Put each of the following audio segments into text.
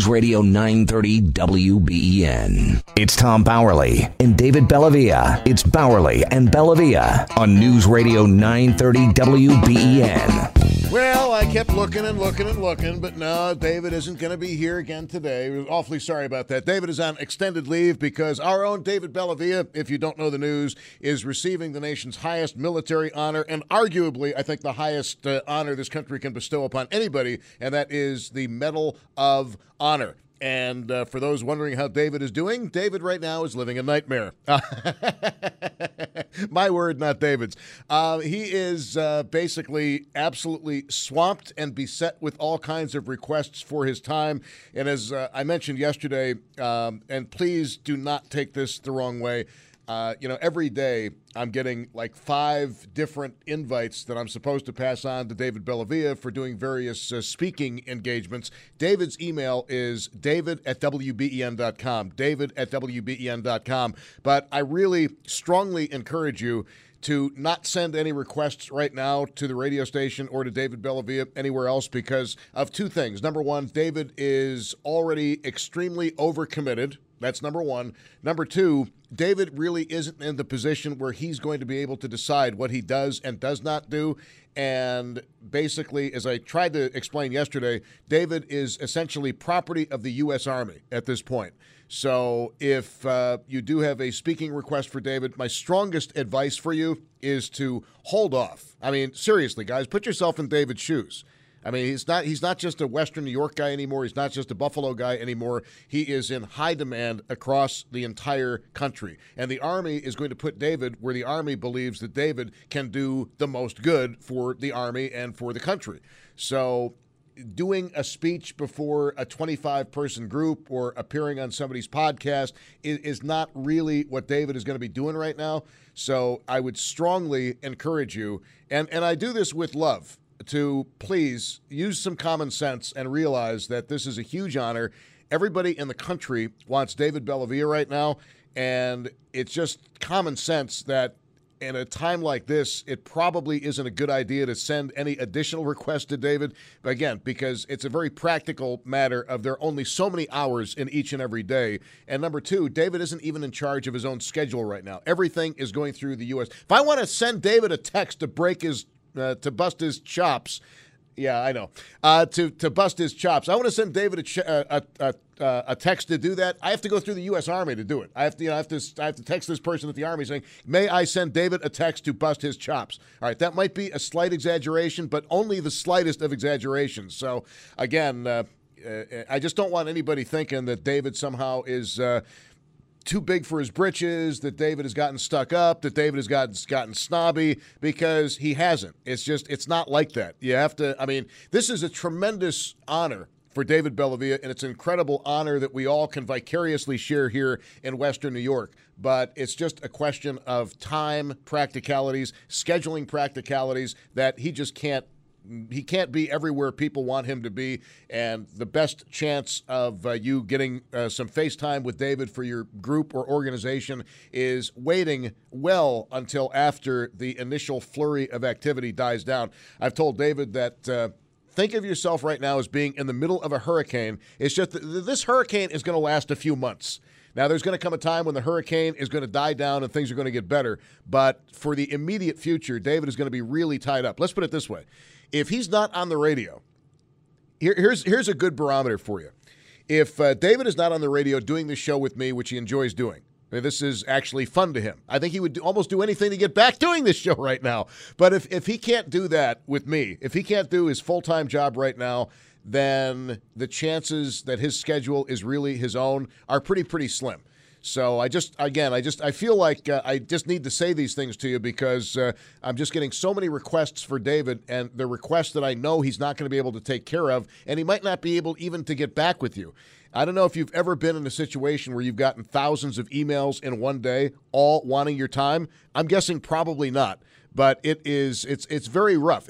News Radio 930 WBEN. It's Tom Bowerly and David Bellavia. It's Bowerly and Bellavia on News Radio 930 WBEN. Well, I kept looking and looking and looking, but no, David isn't going to be here again today. We're awfully sorry about that. David is on extended leave because our own David Bellavia, if you don't know the news, is receiving the nation's highest military honor and arguably, I think, the highest honor this country can bestow upon anybody, and that is the Medal of Honor. And for those wondering how David is doing, David right now is living a nightmare. My word, not David's. He is basically absolutely swamped and beset with all kinds of requests for his time. And as I mentioned yesterday, and please do not take this the wrong way, every day I'm getting like 5 different invites that I'm supposed to pass on to David Bellavia for doing various speaking engagements. David's email is david@wben.com, david@wben.com. But I really strongly encourage you to not send any requests right now to the radio station or to David Bellavia anywhere else because of 2 things. Number one, David is already extremely overcommitted. That's number one. Number 2, David really isn't in the position where he's going to be able to decide what he does and does not do. And basically, as I tried to explain yesterday, David is essentially property of the U.S. Army at this point. So if you do have a speaking request for David, my strongest advice for you is to hold off. I mean, seriously, guys, put yourself in David's shoes. I mean, he's not just a Western New York guy anymore. He's not just a Buffalo guy anymore. He is in high demand across the entire country. And the Army is going to put David where the Army believes that David can do the most good for the Army and for the country. So doing a speech before a 25-person group or appearing on somebody's podcast is not really what David is going to be doing right now. So I would strongly encourage you, and I do this with love, to please use some common sense and realize that this is a huge honor. Everybody in the country wants David Bellavia right now, and it's just common sense that in a time like this, it probably isn't a good idea to send any additional requests to David. But again, because it's a very practical matter of there are only so many hours in each and every day. And number 2, David isn't even in charge of his own schedule right now. Everything is going through the U.S. If I want to send David a text to break his to bust his chops. Yeah, I know. To bust his chops. I want to send David a text to do that. I have to go through the U.S. Army to do it. I have to text this person at the Army saying, "May I send David a text to bust his chops?" All right, that might be a slight exaggeration, but only the slightest of exaggerations. So again, I just don't want anybody thinking that David somehow is too big for his britches, that David has gotten stuck up, that David has gotten snobby, because he hasn't. It's not like that. You have to, I mean, this is a tremendous honor for David Bellavia, and it's an incredible honor that we all can vicariously share here in Western New York. But it's just a question of time, practicalities, scheduling practicalities that he just can't. He can't be everywhere people want him to be, and the best chance of you getting some FaceTime with David for your group or organization is waiting well until after the initial flurry of activity dies down. I've told David that think of yourself right now as being in the middle of a hurricane. It's just that this hurricane is going to last a few months. Now, there's going to come a time when the hurricane is going to die down and things are going to get better, but for the immediate future, David is going to be really tied up. Let's put it this way. If he's not on the radio, here's a good barometer for you. If David is not on the radio doing this show with me, which he enjoys doing, this is actually fun to him. I think he would almost do anything to get back doing this show right now. But if he can't do that with me, if he can't do his full-time job right now, then the chances that his schedule is really his own are pretty slim. So I feel like I just need to say these things to you because I'm just getting so many requests for David, and the requests that I know he's not going to be able to take care of, and he might not be able even to get back with you. I don't know if you've ever been in a situation where you've gotten thousands of emails in one day, all wanting your time. I'm guessing probably not. But it's very rough.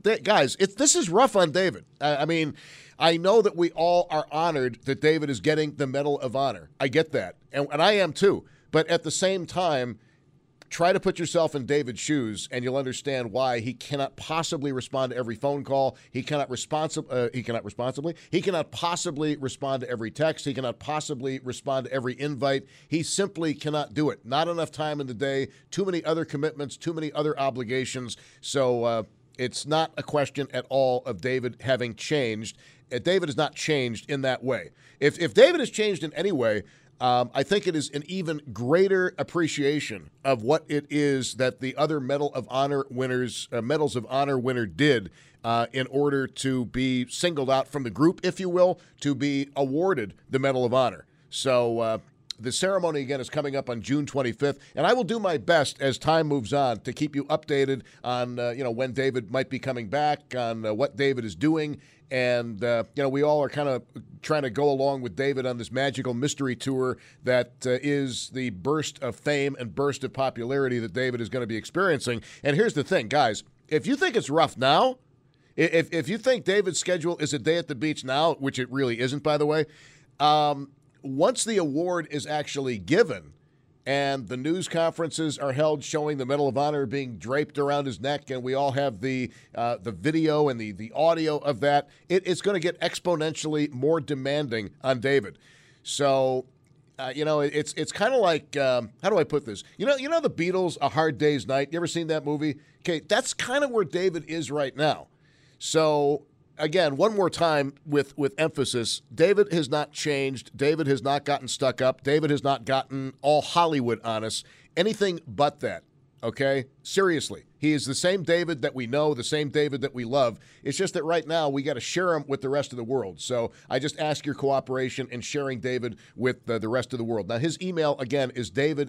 This is rough on David. I mean, I know that we all are honored that David is getting the Medal of Honor. I get that, and I am too. But at the same time, try to put yourself in David's shoes, and you'll understand why he cannot possibly respond to every phone call. He cannot He cannot possibly respond to every text. He cannot possibly respond to every invite. He simply cannot do it. Not enough time in the day. Too many other commitments. Too many other obligations. So it's not a question at all of David having changed. David has not changed in that way. If David has changed in any way, I think it is an even greater appreciation of what it is that the other Medals of Honor winner did in order to be singled out from the group, if you will, to be awarded the Medal of Honor. So the ceremony, again, is coming up on June 25th, and I will do my best as time moves on to keep you updated on when David might be coming back, on what David is doing. And, we all are kind of trying to go along with David on this magical mystery tour that is the burst of fame and burst of popularity that David is going to be experiencing. And here's the thing, guys. If you think it's rough now, if you think David's schedule is a day at the beach now, which it really isn't, by the way, once the award is actually given and the news conferences are held showing the Medal of Honor being draped around his neck, and we all have the video and the audio of that, it's going to get exponentially more demanding on David. So, it's kind of like, how do I put this? You know the Beatles, A Hard Day's Night? You ever seen that movie? Okay, that's kind of where David is right now. So, again, one more time with emphasis, David has not changed. David has not gotten stuck up. David has not gotten all Hollywood on us. Anything but that, okay? Seriously. He is the same David that we know, the same David that we love. It's just that right now we got to share him with the rest of the world. So I just ask your cooperation in sharing David with the rest of the world. Now, his email, again, is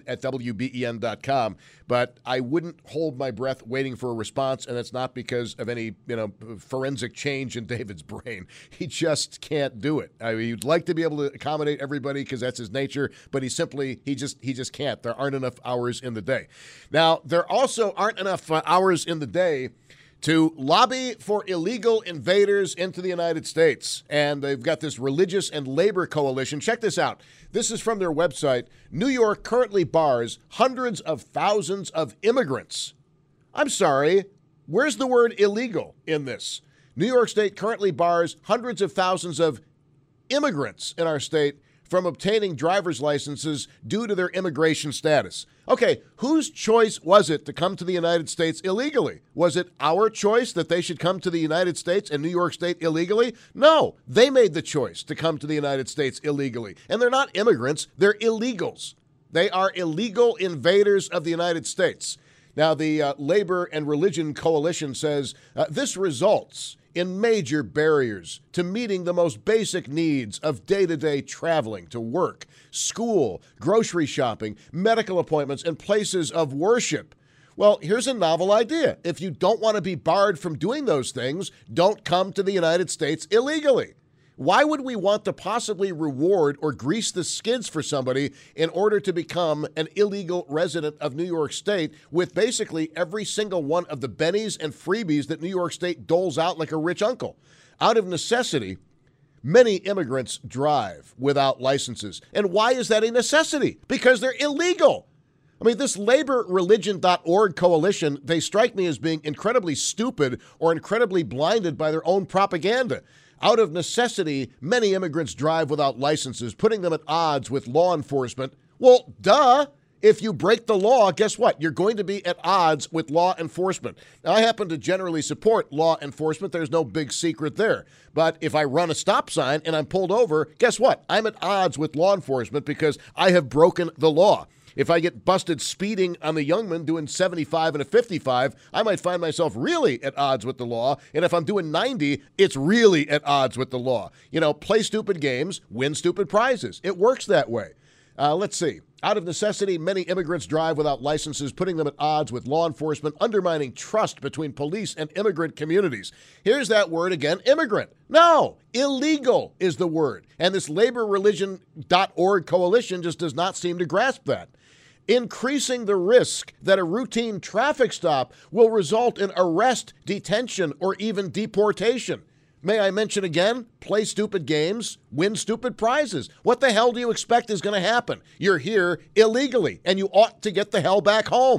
david@wben.com, but I wouldn't hold my breath waiting for a response, and that's not because of any forensic change in David's brain. He just can't do it. I mean, he'd like to be able to accommodate everybody because that's his nature, but he just can't. There aren't enough hours in the day. Now, there also aren't enough hours in the day to lobby for illegal invaders into the United States. And they've got this religious and labor coalition. Check this out. This is from their website. New York currently bars hundreds of thousands of immigrants. I'm sorry, where's the word illegal in this? New York State currently bars hundreds of thousands of immigrants in our state from obtaining driver's licenses due to their immigration status. Okay, whose choice was it to come to the United States illegally? Was it our choice that they should come to the United States and New York State illegally? No, they made the choice to come to the United States illegally. And they're not immigrants, they're illegals. They are illegal invaders of the United States. Now, the Labor and Religion Coalition says this results in major barriers to meeting the most basic needs of day-to-day traveling to work, school, grocery shopping, medical appointments, and places of worship. Well, here's a novel idea. If you don't want to be barred from doing those things, don't come to the United States illegally. Why would we want to possibly reward or grease the skids for somebody in order to become an illegal resident of New York State with basically every single one of the bennies and freebies that New York State doles out like a rich uncle? Out of necessity, many immigrants drive without licenses. And why is that a necessity? Because they're illegal. I mean, this laborreligion.org coalition, they strike me as being incredibly stupid or incredibly blinded by their own propaganda. Out of necessity, many immigrants drive without licenses, putting them at odds with law enforcement. Well, duh. If you break the law, guess what? You're going to be at odds with law enforcement. Now, I happen to generally support law enforcement. There's no big secret there. But if I run a stop sign and I'm pulled over, guess what? I'm at odds with law enforcement because I have broken the law. If I get busted speeding on the Youngman doing 75 and a 55, I might find myself really at odds with the law. And if I'm doing 90, it's really at odds with the law. Play stupid games, win stupid prizes. It works that way. Let's see. Out of necessity, many immigrants drive without licenses, putting them at odds with law enforcement, undermining trust between police and immigrant communities. Here's that word again, immigrant. No, illegal is the word. And this laborreligion.org coalition just does not seem to grasp that. Increasing the risk that a routine traffic stop will result in arrest, detention, or even deportation. May I mention again, play stupid games, win stupid prizes. What the hell do you expect is going to happen? You're here illegally, and you ought to get the hell back home.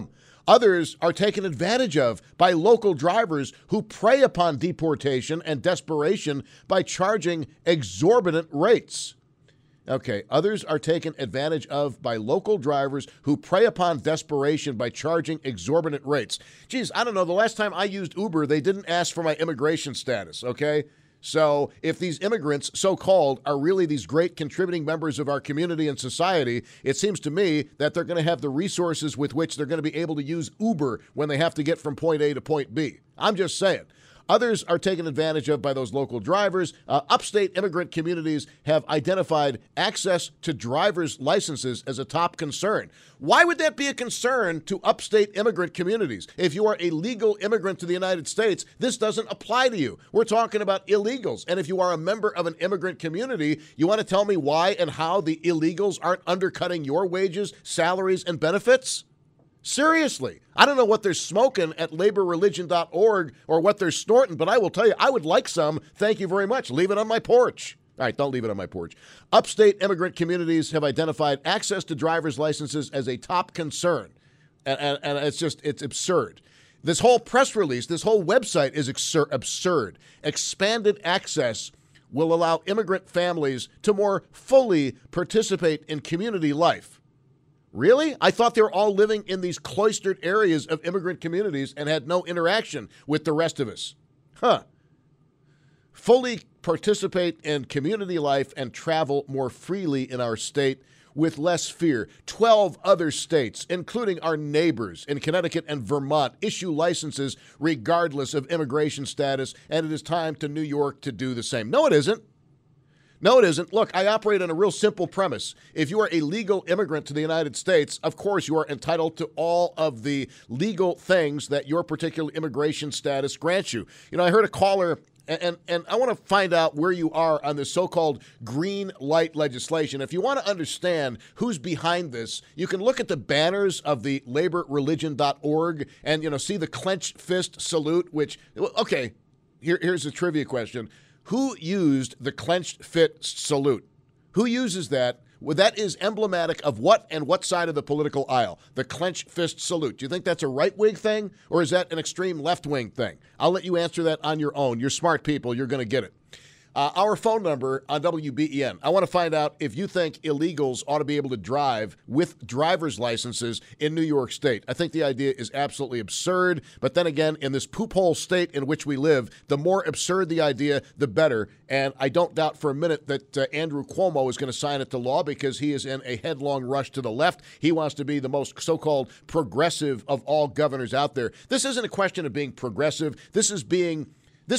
Others are taken advantage of by local drivers who prey upon deportation and desperation by charging exorbitant rates. Okay, others are taken advantage of by local drivers who prey upon desperation by charging exorbitant rates. Geez, I don't know. The last time I used Uber, they didn't ask for my immigration status, okay? So if these immigrants, so-called, are really these great contributing members of our community and society, it seems to me that they're going to have the resources with which they're going to be able to use Uber when they have to get from point A to point B. I'm just saying. Others are taken advantage of by those local drivers. Upstate immigrant communities have identified access to driver's licenses as a top concern. Why would that be a concern to upstate immigrant communities? If you are a legal immigrant to the United States, this doesn't apply to you. We're talking about illegals. And if you are a member of an immigrant community, you want to tell me why and how the illegals aren't undercutting your wages, salaries, and benefits? Seriously, I don't know what they're smoking at laborreligion.org or what they're snorting, but I will tell you, I would like some. Thank you very much. Leave it on my porch. All right, don't leave it on my porch. Upstate immigrant communities have identified access to driver's licenses as a top concern. And it's absurd. This whole press release, this whole website is absurd. Expanded access will allow immigrant families to more fully participate in community life. Really? I thought they were all living in these cloistered areas of immigrant communities and had no interaction with the rest of us. Fully participate in community life and travel more freely in our state with less fear. 12 other states, including our neighbors in Connecticut and Vermont, issue licenses regardless of immigration status, and it is time to New York to do the same. No, it isn't. No, it isn't. Look, I operate on a real simple premise. If you are a legal immigrant to the United States, of course you are entitled to all of the legal things that your particular immigration status grants you. You know, I heard a caller, and I want to find out where you are on this so-called green light legislation. If you want to understand who's behind this, you can look at the banners of the laborreligion.org and, you know, see the clenched fist salute, which, okay, here's a trivia question. Who used the clenched fist salute? Who uses that? Well, that is emblematic of what and what side of the political aisle? The clenched fist salute. Do you think that's a right-wing thing, or is that an extreme left-wing thing? I'll let you answer that on your own. You're smart people. You're going to get it. Our phone number on WBEN. I want to find out if you think illegals ought to be able to drive with driver's licenses in New York State. I think the idea is absolutely absurd. But then again, in this poop hole state in which we live, the more absurd the idea, the better. And I don't doubt for a minute that Andrew Cuomo is going to sign it to law because he is in a headlong rush to the left. He wants to be the most so-called progressive of all governors out there. This isn't a question of being progressive. This is being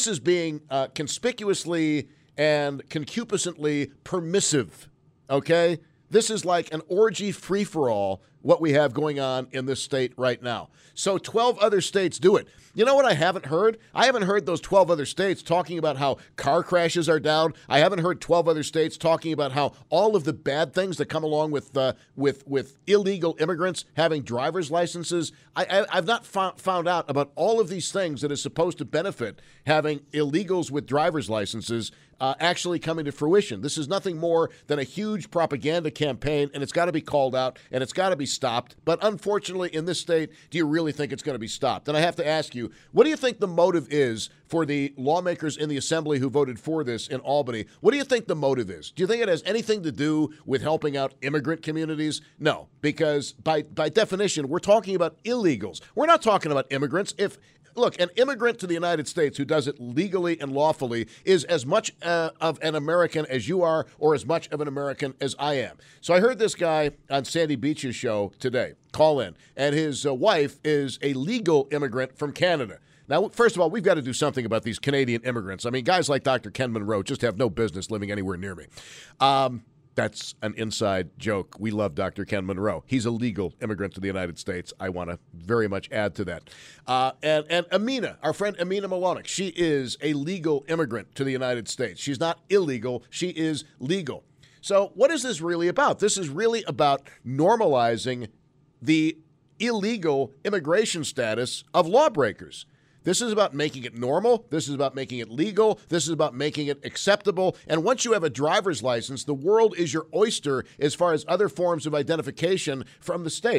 conspicuously and concupiscently permissive, okay? This is like an orgy free-for-all, what we have going on in this state right now. So 12 other states do it. You know what I haven't heard? I haven't heard those 12 other states talking about how car crashes are down. I haven't heard 12 other states talking about how all of the bad things that come along with illegal immigrants having driver's licenses. I've not found out about all of these things that is supposed to benefit having illegals with driver's licenses actually coming to fruition. This is nothing more than a huge propaganda campaign, and it's got to be called out, and it's got to be stopped. But unfortunately, in this state, do you really think it's going to be stopped? And I have to ask you, what do you think the motive is for the lawmakers in the assembly who voted for this in Albany? What do you think the motive is? Do you think it has anything to do with helping out immigrant communities? No, because by definition, we're talking about illegals. We're not talking about immigrants. Look, an immigrant to the United States who does it legally and lawfully is as much of an American as you are or as much of an American as I am. So I heard this guy on Sandy Beach's show today call in, and his wife is a legal immigrant from Canada. Now, first of all, we've got to do something about these Canadian immigrants. I mean, guys like Dr. Ken Monroe just have no business living anywhere near me. That's an inside joke. We love Dr. Ken Monroe. He's a legal immigrant to the United States. I want to very much add to that. And Amina, our friend Amina Malonik, she is a legal immigrant to the United States. She's not illegal. She is legal. So what is this really about? This is really about normalizing the illegal immigration status of lawbreakers. This is about making it normal. This is about making it legal. This is about making it acceptable. And once you have a driver's license, the world is your oyster as far as other forms of identification from the state.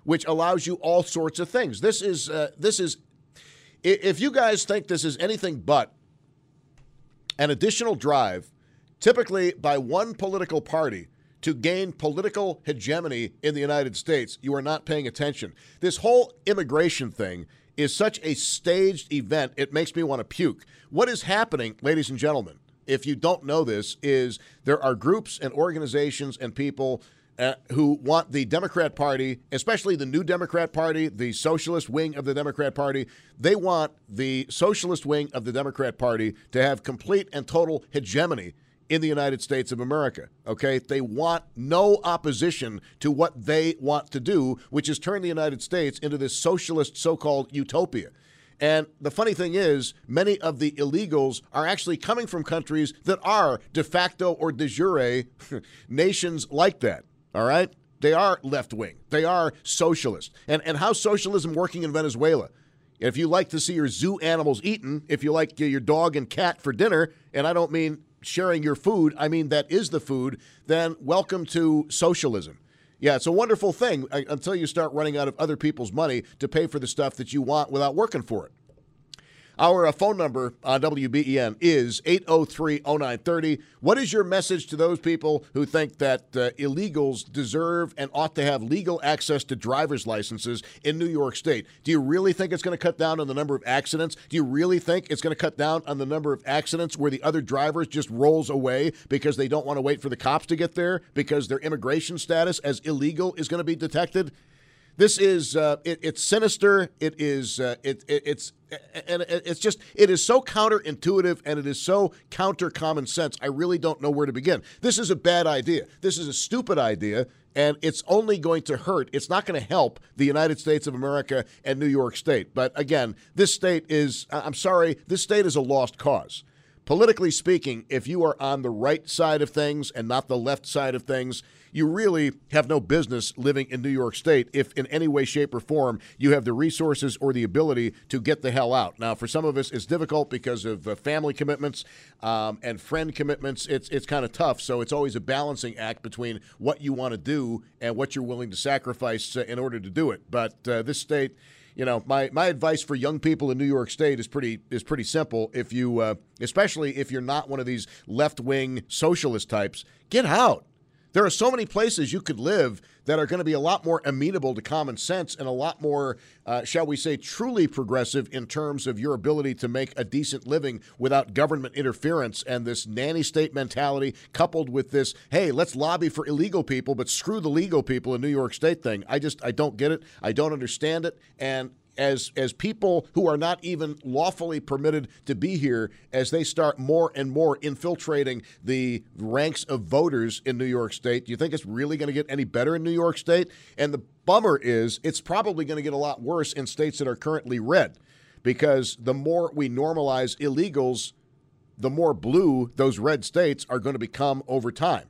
which allows you all sorts of things. This is if you guys think this is anything but an additional drive, typically by one political party, to gain political hegemony in the United States, you are not paying attention. This whole immigration thing is such a staged event, it makes me want to puke. What is happening, ladies and gentlemen, if you don't know this, is there are groups and organizations and people who want the Democrat Party, especially the new Democrat Party, the socialist wing of the Democrat Party, they want the socialist wing of the Democrat Party to have complete and total hegemony in the United States of America, okay? They want no opposition to what they want to do, which is turn the United States into this socialist so-called utopia. And the funny thing is, many of the illegals are actually coming from countries that are de facto or de jure nations like that, all right? They are left-wing. They are socialist. And how's socialism working in Venezuela? If you like to see your zoo animals eaten, if you like your dog and cat for dinner, and I don't mean sharing your food, I mean that is the food, then welcome to socialism. Yeah, it's a wonderful thing until you start running out of other people's money to pay for the stuff that you want without working for it. Our phone number on WBEN is 803-0930. What is your message to those people who think that illegals deserve and ought to have legal access to driver's licenses in New York State? Do you really think it's going to cut down on the number of accidents? Do you really think it's going to cut down on the number of accidents where the other drivers just rolls away because they don't want to wait for the cops to get there because their immigration status as illegal is going to be detected? This is it's sinister. It is it is so counterintuitive and it is so counter common sense. I really don't know where to begin. This is a bad idea. This is a stupid idea, and it's only going to hurt. It's not going to help the United States of America and New York State. But again, this state is this state is a lost cause. Politically speaking, if you are on the right side of things and not the left side of things, you really have no business living in New York State if in any way, shape, or form you have the resources or the ability to get the hell out. Now, for some of us, it's difficult because of family commitments and friend commitments. It's kind of tough, so it's always a balancing act between what you want to do and what you're willing to sacrifice in order to do it. But this state, you know, my advice for young people in New York State is pretty simple. If you, especially if you're not one of these left-wing socialist types, get out. There are so many places you could live that are going to be a lot more amenable to common sense and a lot more, shall we say, truly progressive in terms of your ability to make a decent living without government interference and this nanny state mentality coupled with this, hey, let's lobby for illegal people, but screw the legal people in New York State thing. I don't get it. I don't understand it. And as people who are not even lawfully permitted to be here, as they start more and more infiltrating the ranks of voters in New York State, do you think it's really going to get any better in New York State? And the bummer is it's probably going to get a lot worse in states that are currently red, because the more we normalize illegals, the more blue those red states are going to become over time.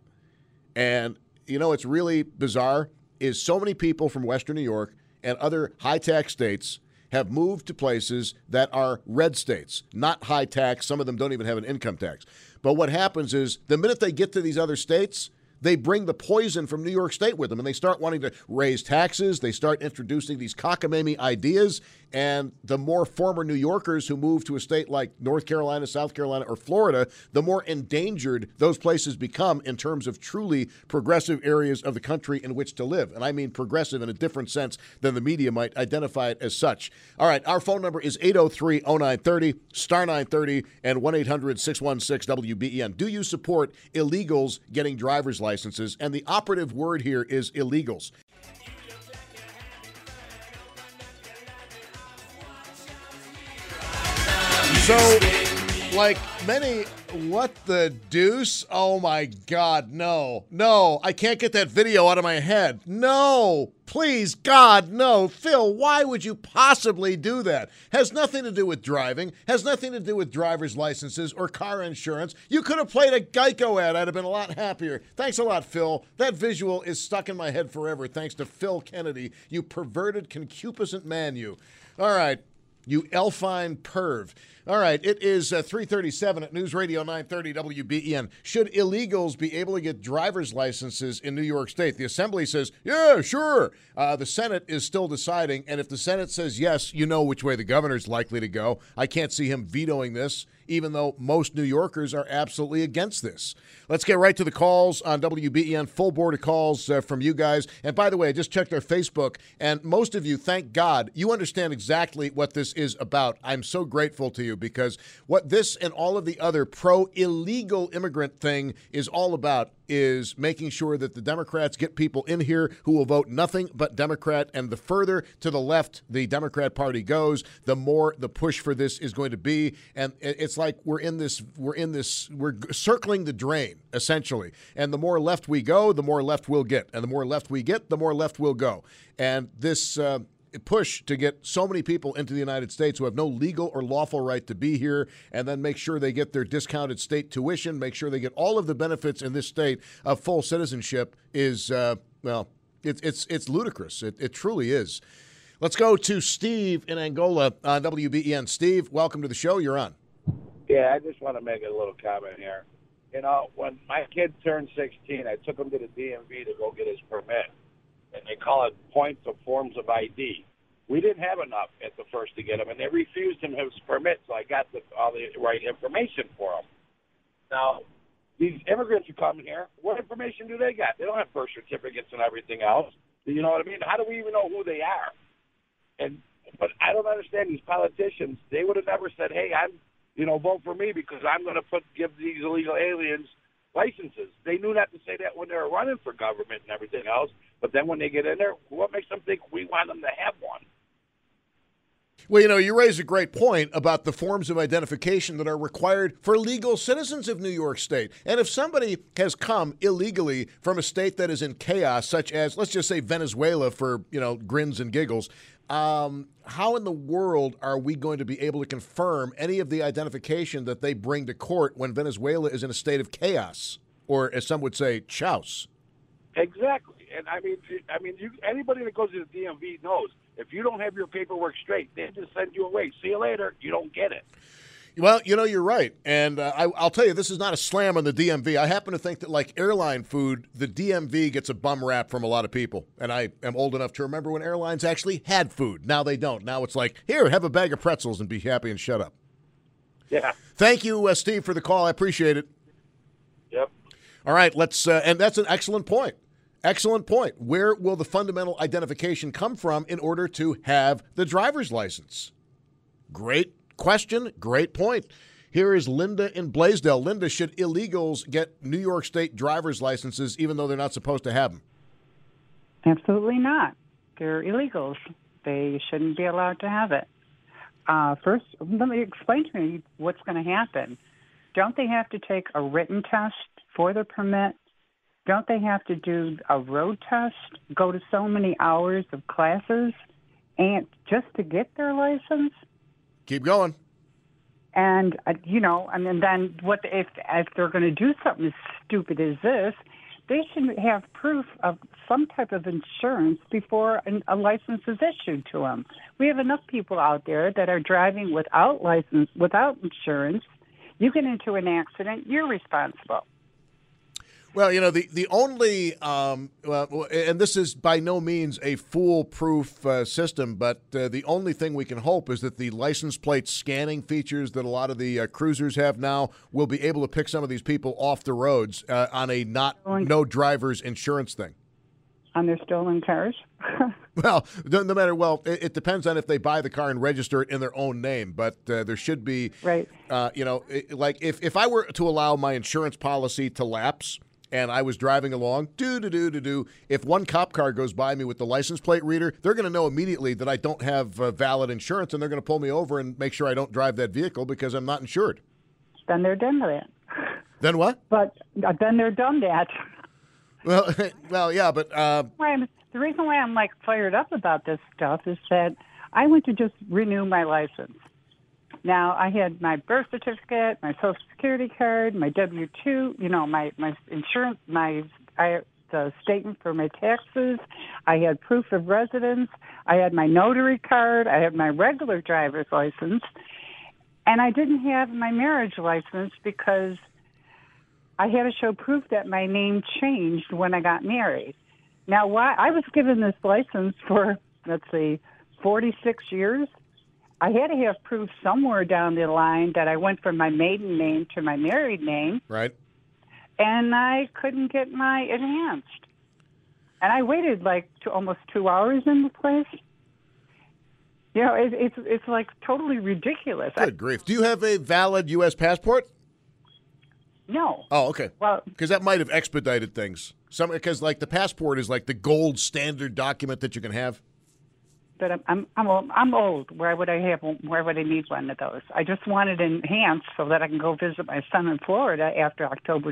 And, you know, it's really bizarre is so many people from Western New York and other high-tax states have moved to places that are red states, not high-tax. Some of them don't even have an income tax. But what happens is the minute they get to these other states, they bring the poison from New York State with them, and they start wanting to raise taxes. They start introducing these cockamamie ideas, and the more former New Yorkers who move to a state like North Carolina, South Carolina, or Florida, the more endangered those places become in terms of truly progressive areas of the country in which to live. And I mean progressive in a different sense than the media might identify it as such. All right, our phone number is 803-0930, star 930, and 1-800-616-WBEN. Do you support illegals getting driver's licenses? And the operative word here is illegals. So, like many, what the deuce? Oh my God, no, I can't get that video out of my head. No, please, God, no. Phil, why would you possibly do that? Has nothing to do with driving, has nothing to do with driver's licenses or car insurance. You could have played a Geico ad. I'd have been a lot happier. Thanks a lot, Phil. That visual is stuck in my head forever, thanks to Phil Kennedy, you perverted, concupiscent man, you. All right. You Elfine perv. All right, it is 3:37 at News Radio 930 WBEN. Should illegals be able to get driver's licenses in New York State? The Assembly says, yeah, sure. The Senate is still deciding, and if the Senate says yes, you know which way the governor's likely to go. I can't see him vetoing this, even though most New Yorkers are absolutely against this. Let's get right to the calls on WBEN. Full board of calls from you guys. And by the way, I just checked our Facebook, and most of you, thank God, you understand exactly what this is about. I'm so grateful to you, because what this and all of the other pro-illegal immigrant thing is all about is making sure that the Democrats get people in here who will vote nothing but Democrat. And the further to the left the Democrat Party goes, the more the push for this is going to be. And it's like we're circling the drain, essentially. And the more left we go, the more left we'll get. And the more left we get, the more left we'll go. And this push to get so many people into the United States who have no legal or lawful right to be here, and then make sure they get their discounted state tuition, make sure they get all of the benefits in this state of full citizenship is, it's ludicrous. It truly is. Let's go to Steve in Angola on WBEN. Steve, welcome to the show. You're on. Yeah, I just want to make a little comment here. You know, when my kid turned 16, I took him to the DMV to go get his permit. And they call it points of forms of ID. We didn't have enough at the first to get him, and they refused him his permit, so I got all the right information for him. Now, these immigrants who come here, what information do they got? They don't have birth certificates and everything else. You know what I mean? How do we even know who they are? But I don't understand these politicians. They would have never said, hey, vote for me because I'm going to give these illegal aliens licenses. They knew not to say that when they were running for government and everything else. But then when they get in there, what makes them think we want them to have one? Well, you raise a great point about the forms of identification that are required for legal citizens of New York State. And if somebody has come illegally from a state that is in chaos, such as, let's just say, Venezuela for, grins and giggles, how in the world are we going to be able to confirm any of the identification that they bring to court when Venezuela is in a state of chaos, or as some would say, chouse? Exactly. And anybody that goes to the DMV knows if you don't have your paperwork straight, they just send you away. See you later. You don't get it. Well, you're right. And I'll tell you, this is not a slam on the DMV. I happen to think that, like airline food, the DMV gets a bum rap from a lot of people. And I am old enough to remember when airlines actually had food. Now they don't. Now it's like, here, have a bag of pretzels and be happy and shut up. Yeah. Thank you, Steve, for the call. I appreciate it. Yep. All right, let's and that's an excellent point. Excellent point. Where will the fundamental identification come from in order to have the driver's license? Great question. Great point. Here is Linda in Blaisdell. Linda, should illegals get New York State driver's licenses even though they're not supposed to have them? Absolutely not. They're illegals. They shouldn't be allowed to have it. First, let me explain to you what's going to happen. Don't they have to take a written test for the permit? Don't they have to do a road test, go to so many hours of classes, and just to get their license? Keep going. And, then what if they're going to do something as stupid as this, they should have proof of some type of insurance before a license is issued to them. We have enough people out there that are driving without license, without insurance. You get into an accident, you're responsible. Well, the only, and this is by no means a foolproof system, but the only thing we can hope is that the license plate scanning features that a lot of the cruisers have now will be able to pick some of these people off the roads on a no driver's insurance thing. On their stolen cars? Well, no matter, it depends on if they buy the car and register it in their own name, but there should be, right. Like if I were to allow my insurance policy to lapse, and I was driving along, if one cop car goes by me with the license plate reader, they're going to know immediately that I don't have valid insurance, and they're going to pull me over and make sure I don't drive that vehicle because I'm not insured. Then they're done that. Then what? But then they're done that. Well, yeah, but the reason why I'm fired up about this stuff is that I went to just renew my license. Now, I had my birth certificate, my Social Security card, my W-2, my insurance, the statement for my taxes. I had proof of residence. I had my notary card. I had my regular driver's license. And I didn't have my marriage license because I had to show proof that my name changed when I got married. Now, why I was given this license for, 46 years. I had to have proof somewhere down the line that I went from my maiden name to my married name. Right. And I couldn't get my enhanced. And I waited almost 2 hours in the place. You know, it's like totally ridiculous. Good grief. Do you have a valid U.S. passport? No. Oh, okay. Well, because that might have expedited things. Because the passport is like the gold standard document that you can have. But I'm old. Why would I need one of those? I just want it enhanced so that I can go visit my son in Florida after October,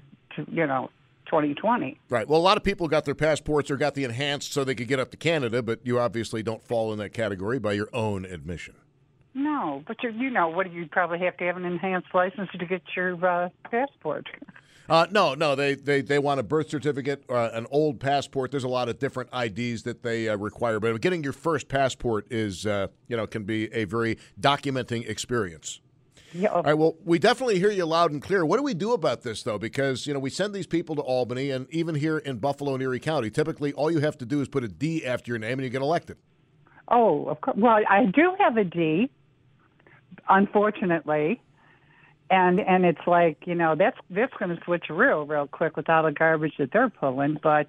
2020. Right. Well, a lot of people got their passports or got the enhanced so they could get up to Canada, but you obviously don't fall in that category by your own admission. No, but you probably have to have an enhanced license to get your passport. No, they want a birth certificate, an old passport. There's a lot of different IDs that they require, but getting your first passport is, can be a very documenting experience. Yeah. All right, well, we definitely hear you loud and clear. What do we do about this, though? Because, we send these people to Albany, and even here in Buffalo and Erie County, typically all you have to do is put a D after your name and you get elected. Oh, of course. Well, I do have a D, unfortunately. And it's like, that's going to switch real quick with all the garbage that they're pulling. But,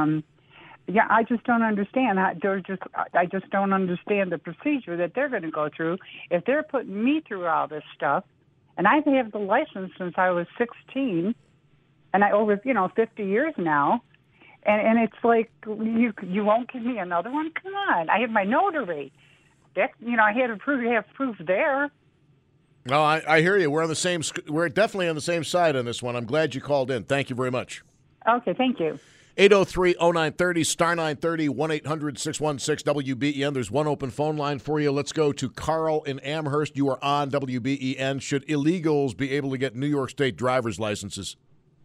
I just don't understand. I just don't understand the procedure that they're going to go through. If they're putting me through all this stuff, and I've had the license since I was 16, and I over 50 years now, and it's like you won't give me another one. Come on, I have my notary. That I had to have proof there. No, I hear you. We're definitely on the same side on this one. I'm glad you called in. Thank you very much. Okay, thank you. 803-0930, star 930, 1-800-616-WBEN. There's one open phone line for you. Let's go to Carl in Amherst. You are on WBEN. Should illegals be able to get New York State driver's licenses?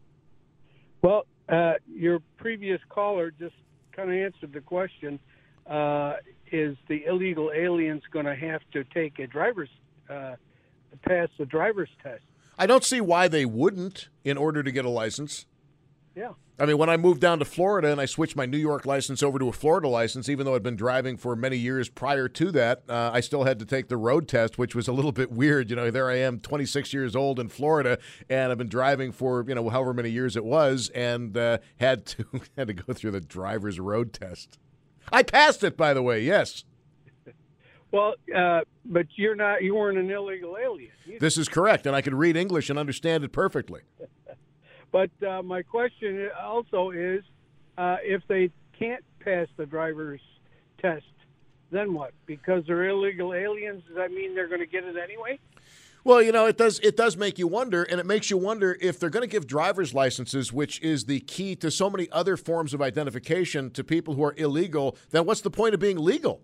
Well, your previous caller just kind of answered the question. Is the illegal aliens going to have to take a pass the driver's test? I don't see why they wouldn't in order to get a license. Yeah. I mean, when I moved down to Florida and I switched my New York license over to a Florida license, even though I'd been driving for many years prior to that, I still had to take the road test, which was a little bit weird. There I am, 26 years old in Florida, and I've been driving for, however many years it was, and had to go through the driver's road test. I passed it, by the way, yes. Well, but you weren't an illegal alien either. This is correct, and I could read English and understand it perfectly. But my question also is, if they can't pass the driver's test, then what? Because they're illegal aliens, does that mean they're going to get it anyway? Well, it does make you wonder, and it makes you wonder if they're going to give driver's licenses, which is the key to so many other forms of identification, to people who are illegal, then what's the point of being legal?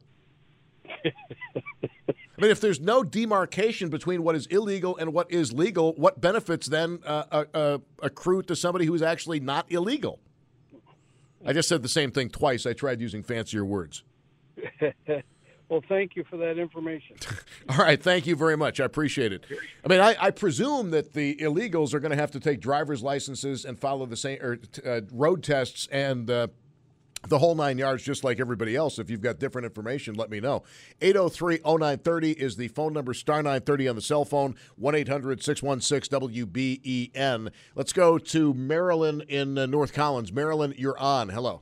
I mean, if there's no demarcation between what is illegal and what is legal, what benefits then accrue to somebody who is actually not illegal? I just said the same thing twice. I tried using fancier words. Well, thank you for that information. All right. Thank you very much. I appreciate it. I mean, I presume that the illegals are going to have to take driver's licenses and follow the same road tests and the whole 9 yards, just like everybody else. If you've got different information, let me know. 803-0930 is the phone number, star 930 on the cell phone, 1-800-616-WBEN. Let's go to Marilyn in North Collins. Marilyn, you're on. Hello.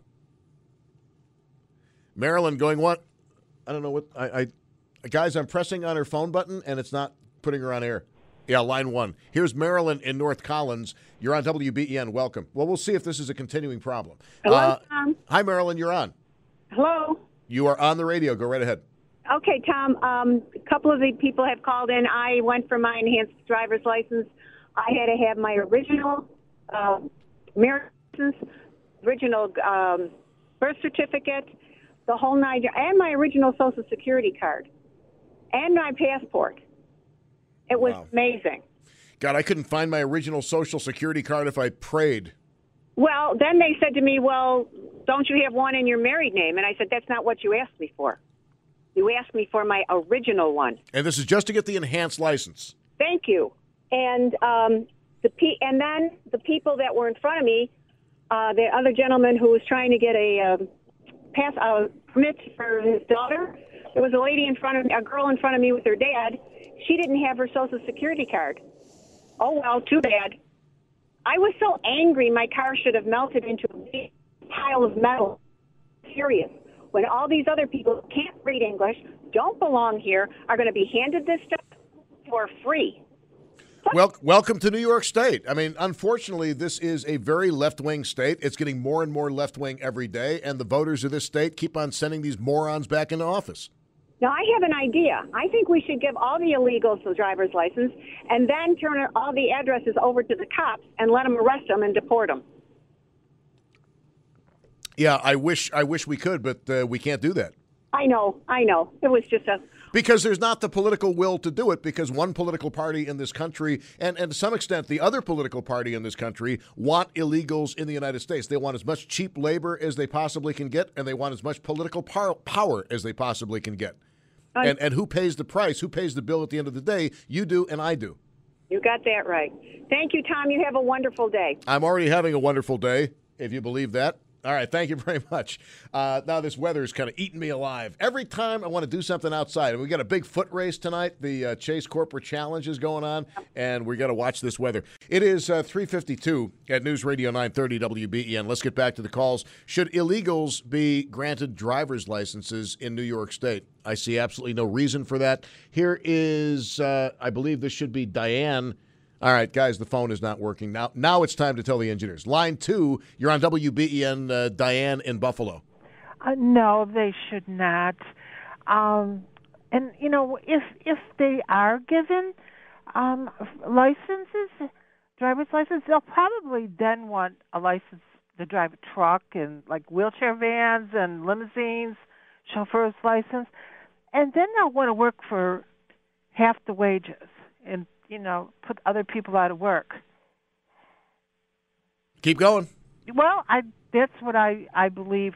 Marilyn, going what? I don't know what. Guys, I'm pressing on her phone button, and it's not putting her on air. Yeah, line one. Here's Marilyn in North Collins. You're on WBEN. Welcome. Well, we'll see if this is a continuing problem. Hello, Tom. Hi, Marilyn. You're on. Hello. You are on the radio. Go right ahead. Okay, Tom. A couple of the people have called in. I went for my enhanced driver's license. I had to have my original marriage license, original birth certificate, the whole 9 yards, and my original Social Security card, and my passport. It was amazing. God, I couldn't find my original Social Security card if I prayed. Well, then they said to me, well, don't you have one in your married name? And I said, that's not what you asked me for. You asked me for my original one. And this is just to get the enhanced license. Thank you. And then the people that were in front of me, the other gentleman who was trying to get a permit for his daughter, there was a girl in front of me with her dad. She didn't have her Social Security card. Oh, well, too bad. I was so angry my car should have melted into a big pile of metal. Serious. When all these other people who can't read English, don't belong here, are going to be handed this stuff for free. Well, welcome to New York State. I mean, unfortunately, this is a very left-wing state. It's getting more and more left-wing every day, and the voters of this state keep on sending these morons back into office. Now, I have an idea. I think we should give all the illegals the driver's license and then turn all the addresses over to the cops and let them arrest them and deport them. Yeah, I wish we could, but we can't do that. I know. It was just because there's not the political will to do it, because one political party in this country, and to some extent the other political party in this country, want illegals in the United States. They want as much cheap labor as they possibly can get, and they want as much political power as they possibly can get. And who pays the price? Who pays the bill at the end of the day? You do, and I do. You got that right. Thank you, Tom. You have a wonderful day. I'm already having a wonderful day, if you believe that. All right, thank you very much. Now this weather is kind of eating me alive. Every time I want to do something outside, and we got a big foot race tonight. The Chase Corporate Challenge is going on, and we got to watch this weather. It is 3:52 at News Radio 930 WBEN. Let's get back to the calls. Should illegals be granted driver's licenses in New York State? I see absolutely no reason for that. Here is, I believe this should be Diane. All right, guys, the phone is not working. Now it's time to tell the engineers. Line 2, you're on WBEN, Diane in Buffalo. No, they should not. And, you know, if they are given licenses, driver's license, they'll probably then want a license to drive a truck and, like, wheelchair vans and limousines, chauffeur's license. And then they'll want to work for half the wages and, you know, put other people out of work. Keep going. Well, that's what I believe.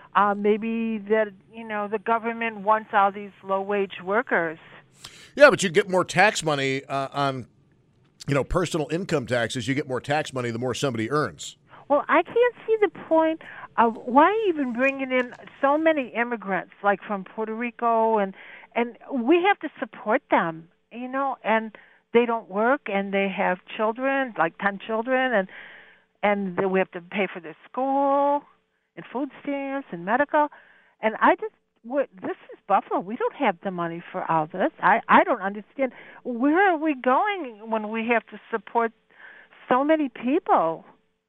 Maybe that, you know, the government wants all these low-wage workers. Yeah, but you get more tax money on, you know, personal income taxes. You get more tax money the more somebody earns. Well, I can't see the point of why even bringing in so many immigrants, like from Puerto Rico, and we have to support them, you know, and they don't work, and they have children, like 10 children, and we have to pay for their school and food stamps and medical. And this is Buffalo. We don't have the money for all this. I don't understand. Where are we going when we have to support so many people?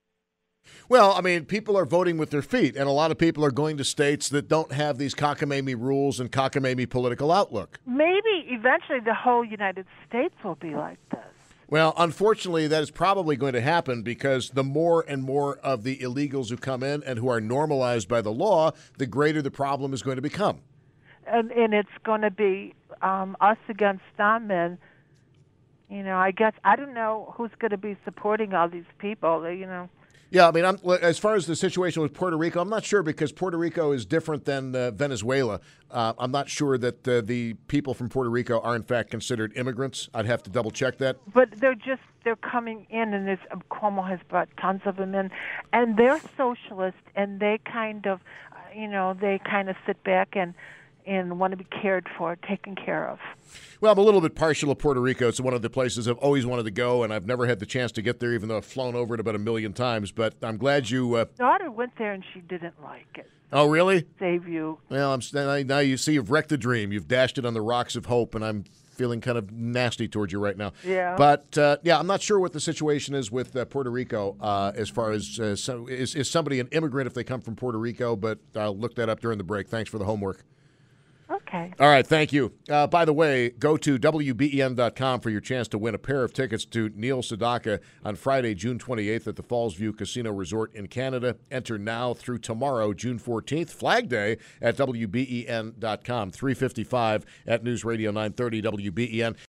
Well, I mean, people are voting with their feet, and a lot of people are going to states that don't have these cockamamie rules and cockamamie political outlook. Maybe eventually the whole United States will be like this. Well, unfortunately, that is probably going to happen because the more and more of the illegals who come in and who are normalized by the law, the greater the problem is going to become. And it's going to be us against them, and, you know, I guess, I don't know who's going to be supporting all these people, you know. Yeah, I mean, as far as the situation with Puerto Rico, I'm not sure because Puerto Rico is different than Venezuela. I'm not sure that the people from Puerto Rico are, in fact, considered immigrants. I'd have to double-check that. But they're coming in, and Cuomo has brought tons of them in, and they're socialist, and they kind of, you know, sit back and want to be cared for, taken care of. Well, I'm a little bit partial to Puerto Rico. It's one of the places I've always wanted to go, and I've never had the chance to get there, even though I've flown over it about 1 million times. But I'm glad you... My daughter went there, and she didn't like it. Oh, really? Save you. Well, now you see you've wrecked the dream. You've dashed it on the rocks of hope, and I'm feeling kind of nasty towards you right now. Yeah. But, I'm not sure what the situation is with Puerto Rico as far as is somebody an immigrant if they come from Puerto Rico, but I'll look that up during the break. Thanks for the homework. Okay. All right, thank you. By the way, go to WBEN.com for your chance to win a pair of tickets to Neil Sedaka on Friday, June 28th at the Fallsview Casino Resort in Canada. Enter now through tomorrow, June 14th, Flag Day, at WBEN.com. 3:55 at News Radio 930 WBEN.